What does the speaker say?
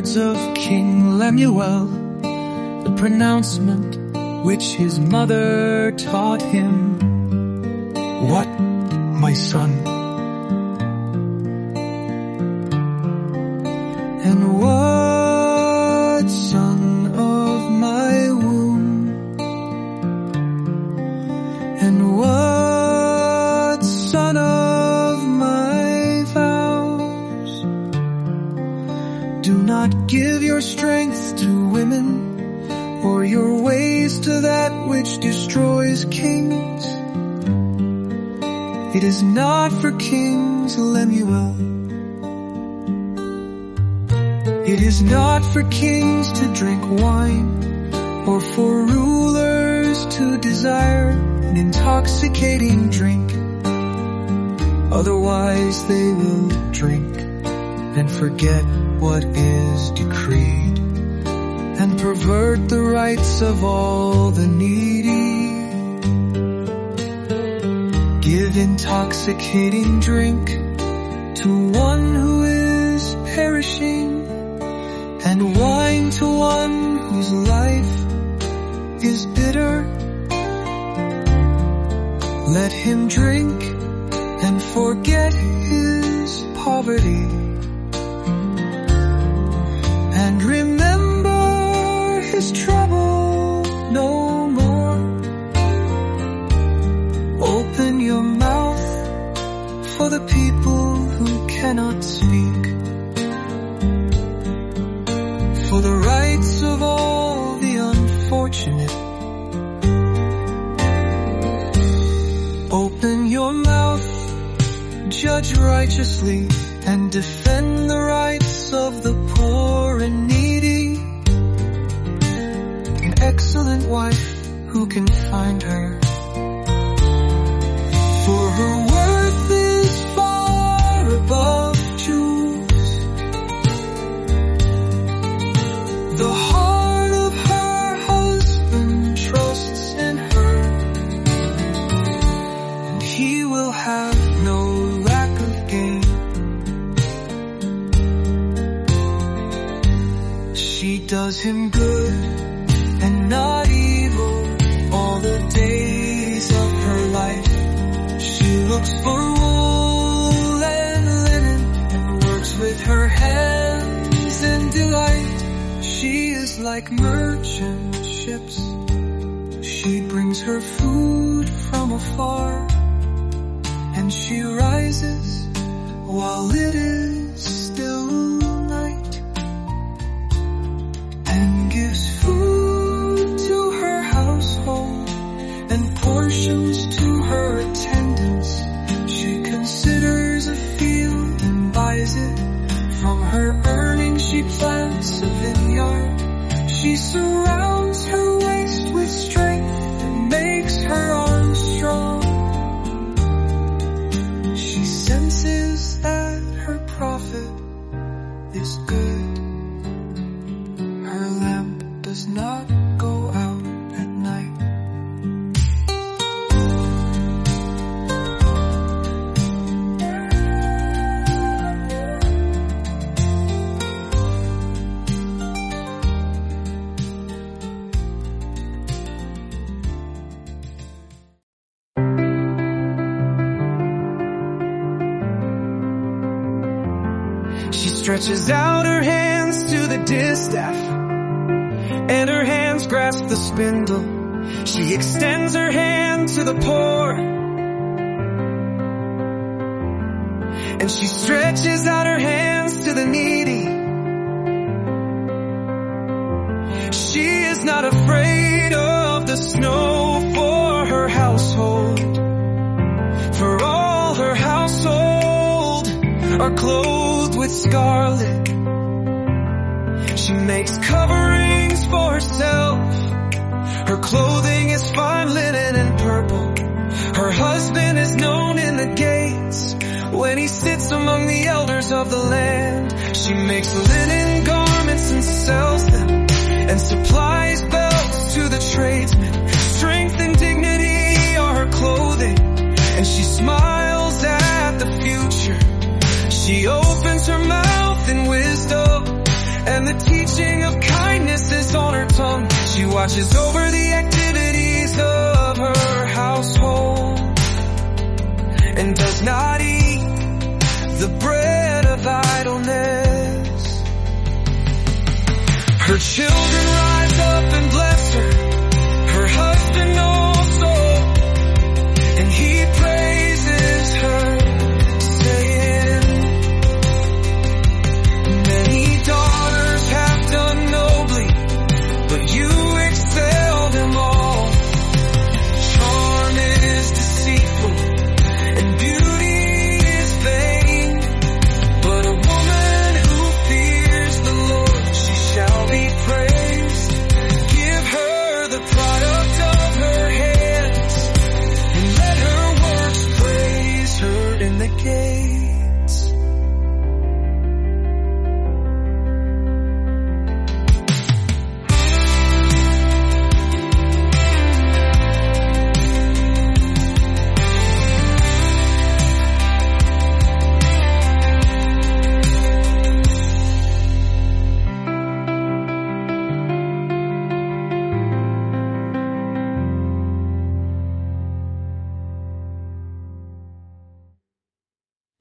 words of King Lemuel, the pronouncement which his mother taught him. What, my son? And what, son of my womb? And what, son of my vows? Do not give your strength to women, or your ways to that which destroys kings. It is not for kings, Lemuel. It is not for kings to drink wine, or for rulers to desire an intoxicating drink. Otherwise they will drink and forget what is decreed, and pervert the rights of all the needy. Give intoxicating drink to one who is perishing, and wine to one whose life is bitter. Let him drink and forget his poverty, and remember his trouble no more. Open your mouth for the people who cannot speak, for the rights of all the unfortunate. Open your mouth, judge righteously, and defend the rights of the poor and needy. An excellent wife, who can find her? For her worth is far above jewels. The heart of her husband trusts in her, and he will have no lack of gain. She does him good and not evil all the days of her life. She looks for wool and linen, and works with her hands in delight. She is like merchant ships. She brings her food from afar, and she rises while it is still night, and gives food to her household and portions to her attendants. She considers a field and buys it. From her earnings she plants a vineyard. She surrounds her waist with strength and makes her arms strong. She senses that her profit is good. Her lamp does not go out at night. She stretches out her hands to the distaff, and her hands grasp the spindle. She extends her hand to the poor, and she stretches out her hands to the needy. She is not afraid of the snow for her household, for all her household are clothed with scarlet. She makes coverings for herself. Her clothing is fine linen and purple. Her husband is known in the gates when he sits among the elders of the land. She makes linen garments and sells them, and supplies belts to the tradesmen. Strength and dignity are her clothing, and she smiles at the future. She opens her mouth in wisdom and the teaching of kindness is on her tongue. She watches over the activities of her